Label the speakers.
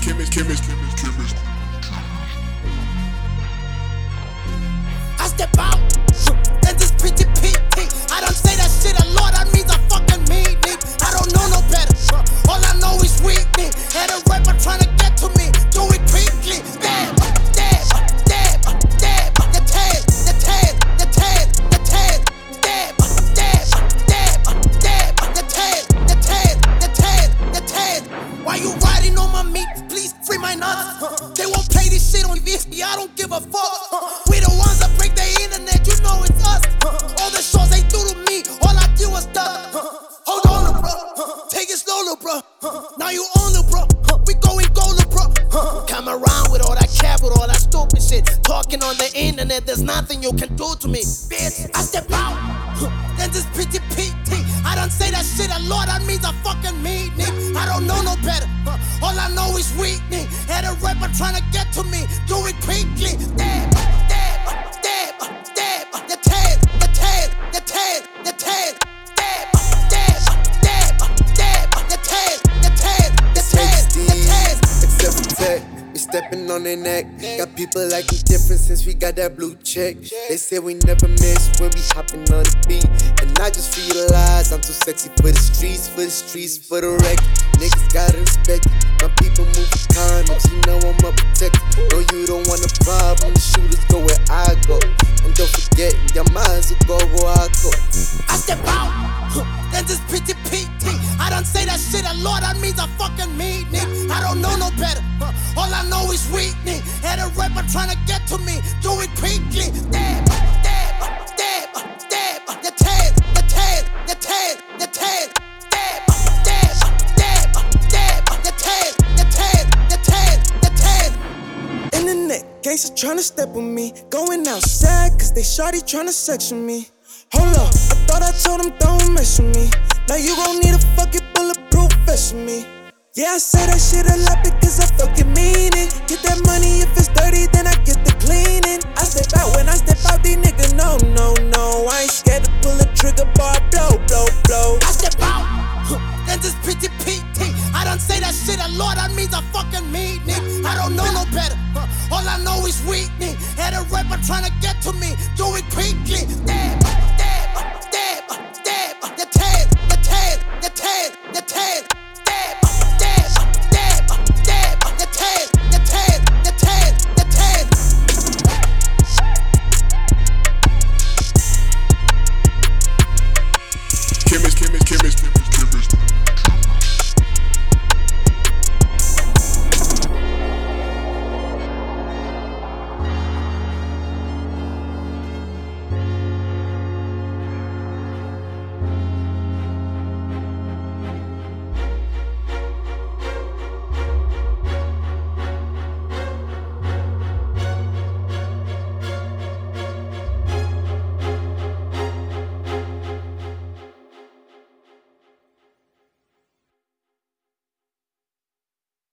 Speaker 1: I step out, then this pretty PT. I don't say that shit a lot, that means I fucking mean it. I don't know no better, all I know is weakness. Had a rapper trying to get to me, do it quickly. Stab, stab, stab, stab, the tail, the tail, the tail, the tail. Stab, stab, stab, stab, the tail, the tail, the tail, the tail. Why you riding on my meat? Please free my nuts. They won't play this shit on VSB, I don't give a fuck. We the ones that break the internet, you know it's us. All the shows they do to me, all I do is stuff. Hold on, bro. Take it slow, bro. Now you own it, bro. We going gold, bro. Come around with all that cap, with all that stupid shit. Talking on the internet, there's nothing you can do to me, bitch. I step out, then this pretty PT. I don't say that shit a lot, that means I fucking mean it. I don't know no better, all I know is weakness. Had a rapper trying to get to me, do it quickly. Stab, stab, stab, stab, the tail, the tail, the tail, the tail. Stab, stab, stab, stab, the tail, the tail, the tail, the tail.
Speaker 2: Except for tech, we stepping on their neck. Got people liking different since we got that blue check. They say we never miss when we hopping on the beat. And I just feel the lies, I'm too sexy for the streets, for the wreck. Niggas gotta respect it. My people move with condoms, you know I'm a protector. No, you don't want a problem, the shooters go where I go. And don't forget, your minds will go where I go.
Speaker 1: I step out, then this pretty PT. I don't say that shit a lot, that means I fucking mean it. I don't know no better, all I know is weakness. Had a rapper trying to get to me, do it quickly. Stab, stab, stab, stab, the tail, the tail, the tail, the tail. Stab, stab, stab, stab, the tail, the tail, the tail, the tail.
Speaker 3: Internet gangsters tryna step on me. Going outside cause they shawty tryna section me. Hold up, I thought I told them don't mess with me. Now you gon' need a fucking bulletproof vest with me. Yeah, I say that shit a lot because I fucking mean it. Get that money if it's dirty, then I get the cleaning. I step out when I step out, these niggas no. I ain't scared to pull a trigger, boy,